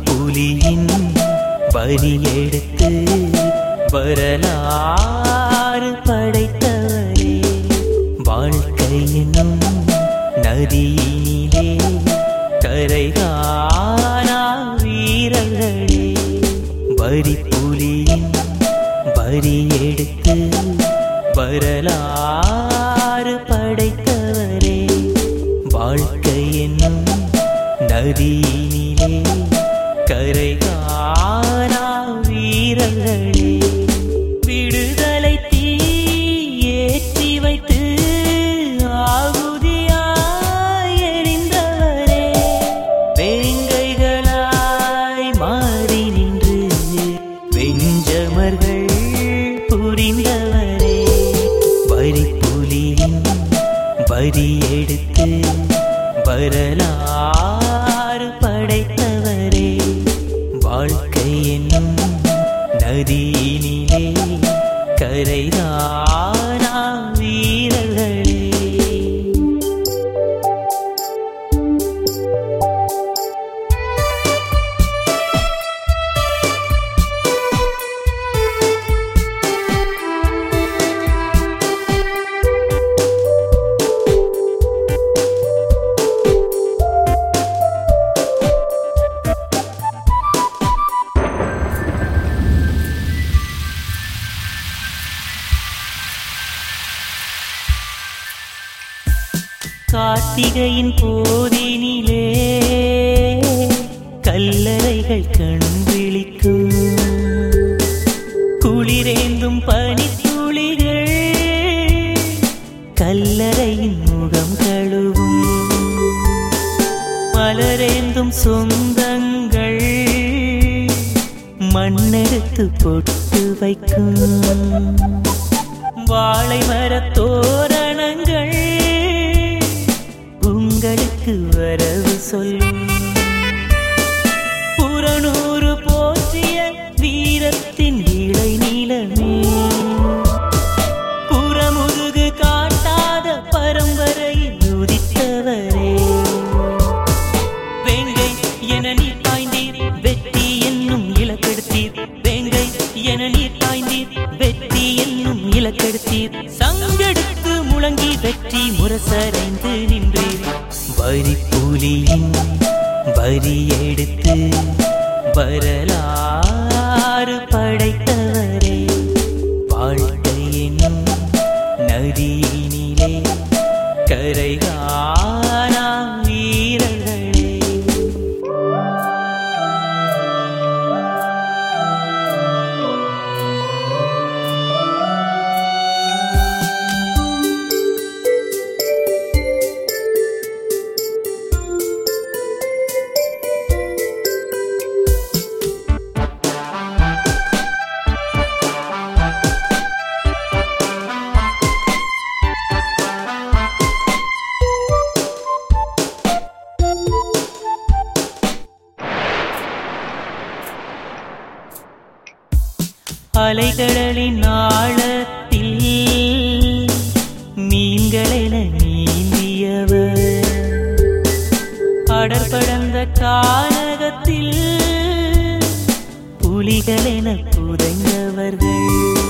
வரிப்புலியின் வரி எடுத்து வரலாறு படைத்தவரே, வாழ்க்கை என்னும் நதியினிலே கரை காணா வீரர்களே, வரிப்புலியின் வரி எடுத்து வரலாறு படைத்தவரே, வாழ்க்கை என்னும் நதியினிலே கரை காணா வீரர்களே, விடுதலை தீ ஏற்றி வைத்து ஆகுதியாய் எரிந்தவரே, வேங்கைகளாய் மாறி நின்று வெஞ்சமர்கள் புரிந்தவரே, வரிப்புலியின் வரி எடுத்து வரலாறு படைத்தவரே, வாழ்க்கை என்னும் நதியினிலே கரை காணா வீரர்களே. கார்த்திகையின் போதினிலே கல்லறைகள் கண் விழிக்கும், குளிரேந்தும் பனித்துளிகள் கல்லறையின் முகம் கழுவும், மலரேந்தும் சொந்தங்கள் மண்ணெடுத்து பொட்டு வைக்கும், வாழை மரத்தோரணங்கள் உங்களுக்கு வரவு சொல்லும், புறநூறு போற்றிய வீரத்தின் இளை நீளமே, புறமுதுகு காட்டாத பரம்பரையில் உதித்தவரே, வேங்கை என நீர் பாய்ந்தீர் வெற்றி என்னும் இலக்கெடுத்தீர், வேங்கை என நீர் பாய்ந்தீர் வெற்றி என்னும் இலக்கெடுத்தீர், சங்கெடுத்து முழங்கி வெற்றி முரசறைந்து நின்றீர், வரிப்புலியின் வரி எடுத்து வரலாறு படைத்தவரே, வாழ்க்கை என்னும் நதியினிலே கரை காணா வீரர்களே. அலைகடலின் ஆழத்தில் மீன்களென நீந்தியவர், அடர்படர்ந்த கானகத்தில் புலிகளென புதைந்தவர்கள்,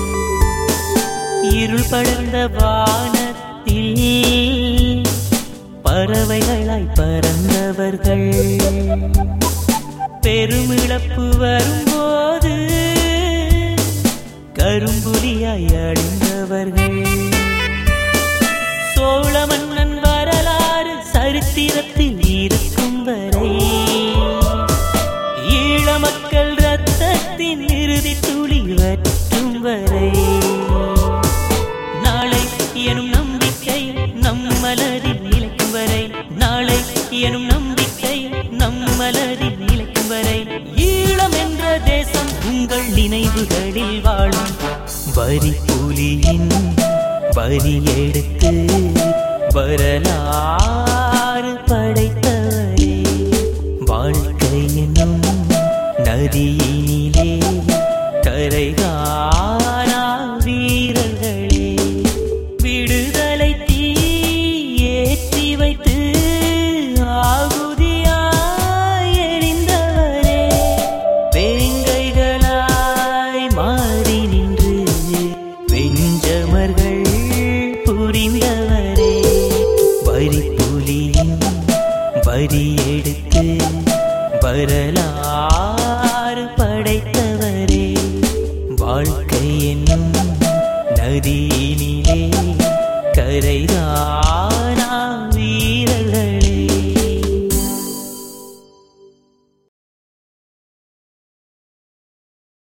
இருள் படர்ந்த வானத்தில் பறவைகளாய் பறந்தவர்கள், பெருமிழப்பு வரும்போது கரும்புலியாய் அழிந்தவர்கள், சோழ மன்னன் வரலாறு சரித்திரத்தில் இருக்கும் வரை ஈழ மக்கள் ரத்தத்தின் இறுதி துளி வற்றும் வரை, நாளை எனும் நம்பிக்கை நம் மலரில் நிலைக்கும் வரை, நாளை எனும் நம்பிக்கை நம் மலரில் நிலைக்கும் வரை, ஈழம் என்ற தேசம் உங்கள் நினைவுகளில் வாழும், வரிப்புலியின் வரி எடுத்து வரலாறு படைத்தவரே, வாழ்க்கை என்னும் நதியில்